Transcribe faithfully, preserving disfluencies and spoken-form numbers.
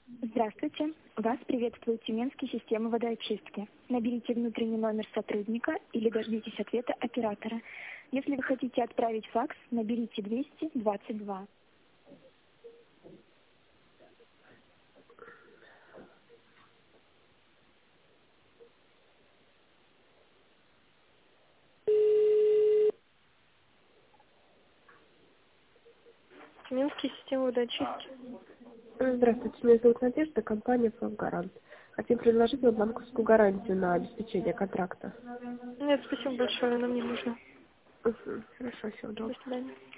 Здравствуйте. Вас приветствует Тюменский система водоочистки. Наберите внутренний номер сотрудника или дождитесь ответа оператора. Если вы хотите отправить факс, наберите двести двадцать два. Тюменская система водоочистки. Здравствуйте, меня зовут Надежда, компания «Флаггарант». Хотим предложить вам банковскую гарантию на обеспечение контракта. Нет, спасибо большое, нам не нужно. Угу, хорошо, всего доброго. До свидания.